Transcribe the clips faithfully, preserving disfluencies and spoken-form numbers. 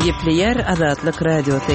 Gepleyer Azatlyk Radiosu.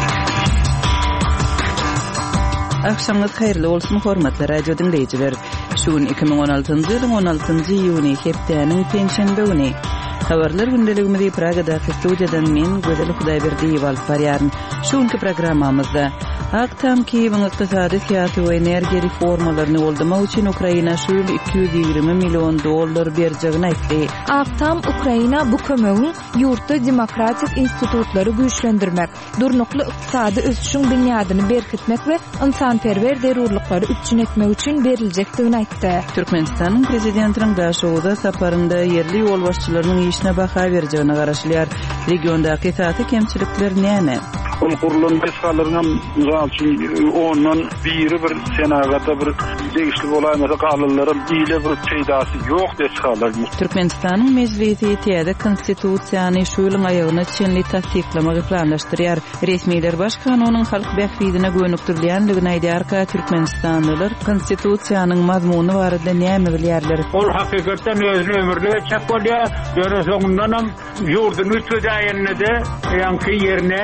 Akşamınız hayırlı olsun hormatly radio dinleyijiler. Şuun iki bin on altıncı ýylyň on altyncı iýuny hepdeniň penşenbe güni. Habarlar gündeligimizi Pragada studiýadan men Gözel Hudaýberdiýew alyp barýaryn. Şuňky programmamyzda Aktam Kiýewiň ykdysady syýasy we energiýa reformalaryny boldamak üçin Ukraina şu ýyl iki ýüz ýygrimi million dollar berjegini aýtdy. Aktam Ukraina bu kömegi ýurtda demokratik institutlary güýçlendirmek, durnukly ykdysady ösüşiň binýadyny berkitmek we insanperwer derurlyklary üçin etmek üçin berilejekdigini aýtdy. Türkmenistanyň prezidentiniň daşowda saparynda yerli ýol başçylarynyň işine baha berjegine garaşylýar. Regiondaky täze kemçilikler näme? Ol kurulun mesalarynyň üçin onun biri bir senagata bir degişli bolanmasa galylaryň ýyle bir peýdasy ýok deshalar. Türkmenistanyň mejlisi täze konstitusiýany şu ýylyň aýagyna çenli tasdiklamak planlaşdyrýar. Resmiler baş kanunyň halk bähfidine göwnükdirýändigini aýdýar ka Türkmenistanlylar konstitusiýanyň mazmuny barada näme bilýärler? Ol hakykatdan özüni ömürlige çap bolýar. Döre soňundan ýurdun ütüdäýände ýanky ýerine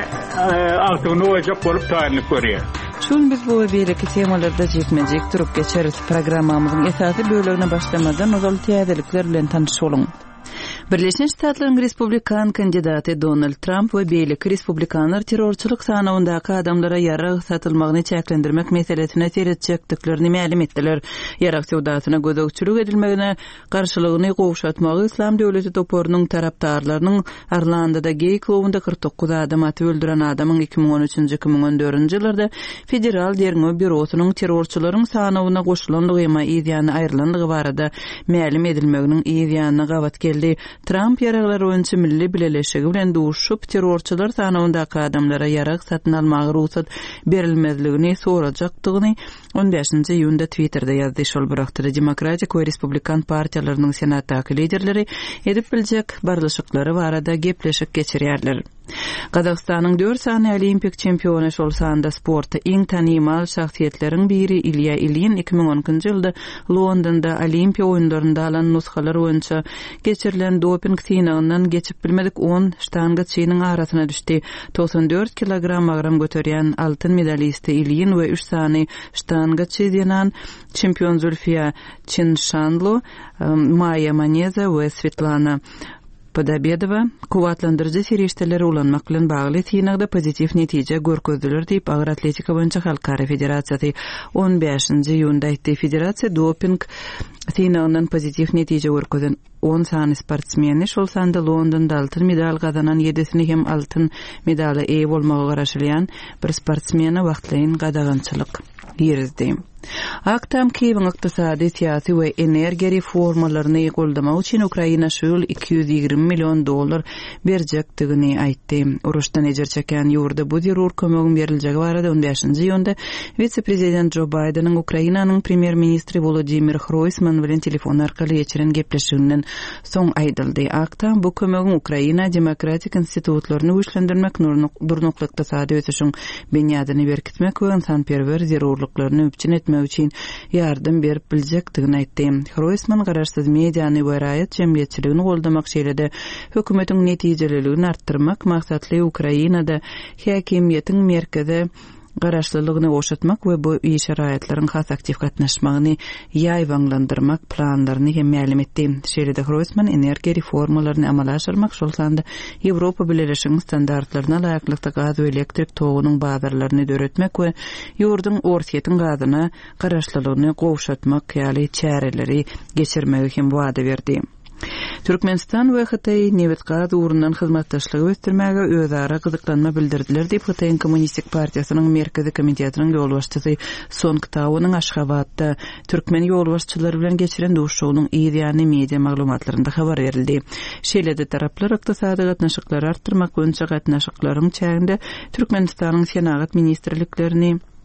altyny ojak bolup taýinlik görýär. Şun biz bu beýleki temalarda jekmejek turup geçeriz. Programmamyzyň esasy bölümine başlamadan ozal täzelikler bilen tanışyp Birleşmiş Ştatlaryň Respublikan kandidaty Donald Trump we beýleki respublikanlar terrorçylyk sanawyndaky adamlara ýarag satylmagyny çäklendirmek meselesine teretjekdiklerini ma'lum etdiler. Ýarag sowdasyna gözegçilik edilmegine garşylygyny gowşatmagy Islam döwleti toporunyň tarapdarlarynyň Arlandyda gey klubunda kırk dokuz adam aty öldüren adamyň iki bin on üçinji iki bin on dördünji ýyllarda federal derňe bürosynyň terrorçylaryň sanawyna goşulanlygy ýa ýa aýrylanlygy barada ma'lum edilmeginiň ýa gabat geldi. Trump yaraglar öňçi milli bileleşigi bilen duşup terrorçylar sanawyndaky adamlara yarag satyn almagy ruhsat berilmezligini sorajakdygyny on beşinji iýunda Twitterda ýazdy. Şol bıraktyrdy Demokratik we Respublikan partiýalarynyň senatdaky liderleri edip biljek barlyşyklary barada gepleşik geçirýärler. Gazakstanyň dört sany olimpik çempiony şol sanda sportda iň tanymal şahsiýetleriň biri Ilya Ilyin iki bin onunçy ýylda Londonda Olimpiya oýunlarynda alan nusxalar boýunça geçirilen doping synagyndan geçip bilmedik on ştanga çynyň arasyna düşdi. doksan dört kilogram agram göterýän altyn medalisti Ilyin we üç sany ştanga çyýan çempion Zulfiya Çinshanlo, Maya Maneza we Svetlana Podabedova kuwatlandyrjy serişdeleri ulanmak bilen bagly synagda pozitiv netije görkezdiler diýip Agyr atletika boýunça halkara federasiýasy on beşinji iýunda aýtdy. Federasiýa doping synagyndan pozitiv netije görkezen on sany sportsmeni şol sanda Londonda altyn medal gazanan ýedisini hem altyn medala eýe bolmagy garaşylýan bir sportsmeni wagtlaryň gadagançylyk ýerizdi. Aktam Kiýewiň ykdysady, syýasy we energiýa reformalaryny goldamak üçin Ukraina şu ýyl iki ýüz ýygrimi million dollar berjekdigini aýtdy. Uruşdan ejer çeken ýurda bu zerur kömegi beriljegi barada on beşinji iýunda vice-prezident Joe Biden'ın Ukrainanyň premier ministri Volodymyr Groysman bilen telefon arkaly geçiren gepleşiginden soň aýdyldy. Aktam bu kömegiň Ukraina demokratik institutlaryny güýçlendirmek, durnukly ykdysady ösüşiň binýadyny berkitmek we insanperwer zerurlyklaryny üçin etmek üçin yardım berip biljekdigini aýtdy. Groysman garaşsyz mediany we raýat jemgyýetçiligini goldamak şeýlede hökümetiň netijelerligini artdyrmak maksatly Ukrainada häkimiýetiň merkeze garaşlylygyny goşatmak we bu iş şaraýatlaryň has aktiv gatnaşmagyny ýaýwanlandyrmak planlaryny hem ma'lum etdi. Şeýlede Groysman energiýa reformalaryny amala aşyrmak şol sanda Ýewropa Birleşiginiň standartlaryna laýaklykda gaz we elektrik togunyň bazarlaryny döretmek we ýurdun orsiýetiň gazyna garaşlylygyny gowşatmak ýaly çäreleri geçirmegi hem wada berdi. Türkmenistan we Hytaý newet gaz urundan hyzmatdaşlygy ösdürmäge özara gyzyklanma bildirdiler diýip Hytaýyň Kommunistik Partiýasynyň merkezi komitetynyň ýol başçysy Songtawynyň Aşgabatda türkmen ýol başçylary bilen geçiren duşugynyň ýa-ni media maglumatlarynda habar berildi. Şeýlede taraplar ykdysady gatnaşyklary artdyrmak boýunça gatnaşyklaryň çäginde Türkmenistanyň senagat ministrliklerini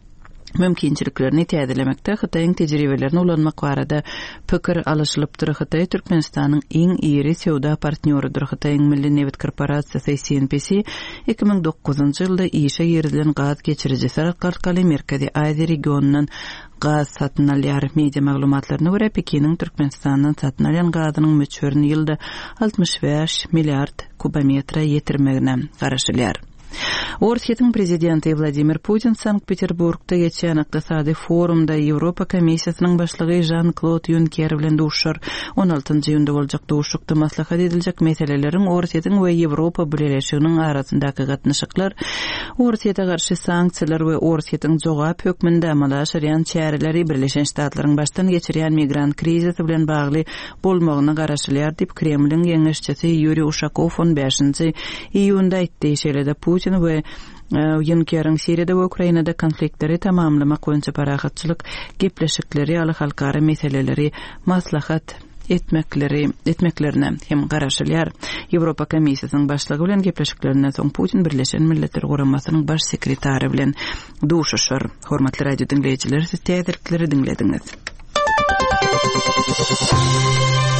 mümkinçiliklerini täzelemekde Hytaýyň tejribelerini ulanmak barada pikir alışylypdyr. Hytaý Türkmenistanyň iň iri sowda partnyorudyr. Hytaýyň Milli Neft Korporasiýasy C N P C iki ming dokuzunçy ýylda işe ýerilen gaz geçirjisi arkaly Merkezi Aziýa regionundan gaz satyn alýar. Media maglumatlaryna görä Pekiniň Türkmenistandan satyn alýan gazynyň möçberini ýylda altmış beş milliard kubometra ýetirmegine garaşylýar. Orsiýetiň prezidenti Vladimir Putin Sankt-Peterburgda geçen ykdysady forumda Ýewropa Komissiýasynyň başlygy Jean-Claude Juncker bilen duşar. on altyncı ýylda boljak duşukda maslahat ediljek meseleleriň Orsiýetiň we Ýewropa birleşiginiň arasyndaky gatnaşyklar, Orsiýeta garşy sanksiýalar we Orsiýetiň jogap hökmünde amalaşýan çäreleri Birleşen Ştatlaryň başdan geçirýän migrant krizisi bilen bagly bolmagyna garaşylýar diýip Kremliň ýeňeşçisi Yuri Ushakov on beşinci iýunda aýtdy. Şeýle-de Putin we Juncker'in Siriýada we Ukrainada konfliktleri tamamlamak boýunça parahatçylyk gepleşikleri ýaly halkara meseleleri maslahat etmekleri etmeklerine hem garaşylýar. Ýewropa Komissiýasynyň başlygy bilen gepleşiklerinden soň Putin Birleşen Milletler Guramasynyň baş sekretary bilen duşuşar. Hormatly radio dinleýijiler, siz täzelikleri dinlediňiz.